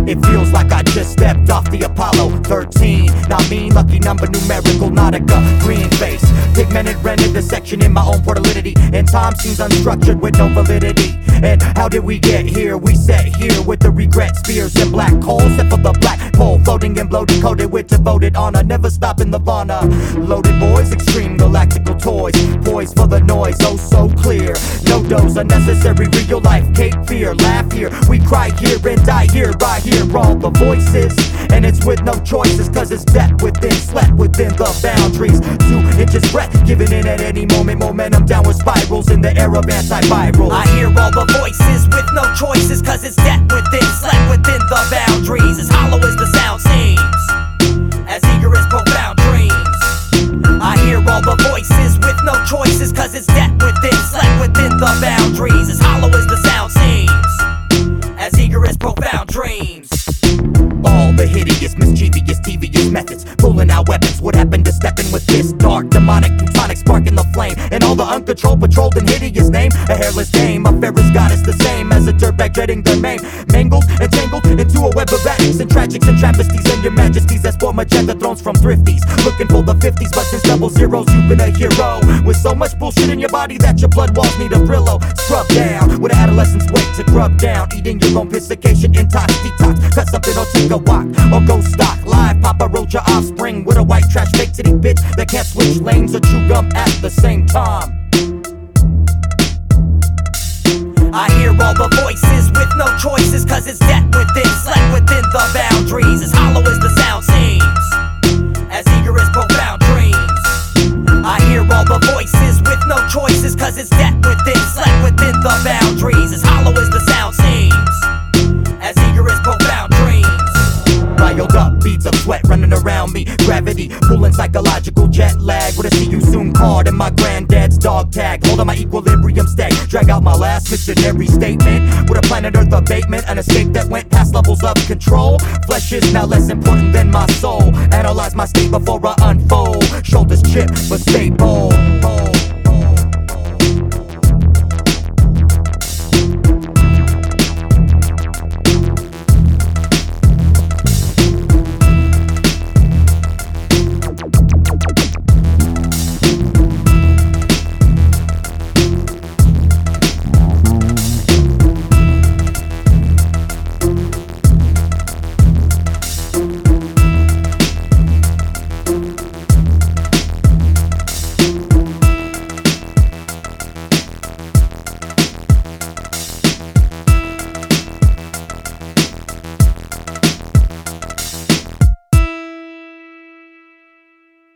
It feels like I just stepped off the Apollo 13. Not me, lucky number, numerical, Nautica, green face, pigmented, rented the section in my own portality. And time seems unstructured with no validity. And how did we get here? We sat here with the regret spears and black coals, set for the black hole, floating and bloated, coated with devoted honor, never stopping the Nirvana. Loaded boys, extreme galactical toys, poised for the noise, oh so clear. No dose, unnecessary, real life, Cape Fear, laugh here, we cry here and die here. I hear all the voices, and it's with no choices, cause it's depth within, slept within the boundaries. 2 inches breath, giving in at any moment, momentum downward spirals in the era of antiviral. I hear all the voices with no choices, cause it's depth within, slept within the boundaries. As hollow as the sound seems, as eager as profound dreams. I hear all the voices with no choices, cause it's depth within, slept within the boundaries. As hollow as the sound seems, as eager as profound dreams. All the hideous, mischievous, devious methods, pulling out weapons. What happened to stepping with this dark, demonic, plutonic spark in the flame? And all the uncontrolled, patrolled, and hideous name, a hairless dame, a Ferris goddess, the same as a dirtbag dreading their maim. Mangled and tangled into a web of addicts and tragics and travesties, and your majesties as for magenta thrones from thrifties, looking for the 50s, but since double zeros you've been a hero, with so much bullshit in your body that your blood walls need a Brillo. Scrub down with an adolescent's weight to grub down, eating your own piscication, intox, detox, cut something or take a walk, or go stock live, Papa Roach your offspring with a white trash fake titty bitch that can't switch lanes or chew gum at the same time. I hear all the voices with no choices, cause it's depth within, slept within the boundaries. As hollow as the sound seems, as eager as profound dreams. I hear all the voices with no choices, cause it's depth within, slept within the boundaries. As hollow as the sound seems, as eager as profound dreams. Riled up, beads of sweat running around me, gravity pulling, psychological jet lag with a see you soon card and my granddad's dog tag, holding my equilibrium stay, drag out my last missionary statement with a planet Earth abatement, an escape that went past levels of control. Flesh is now less important than my soul, analyze my state before I unfold, shoulders chipped but stay bold.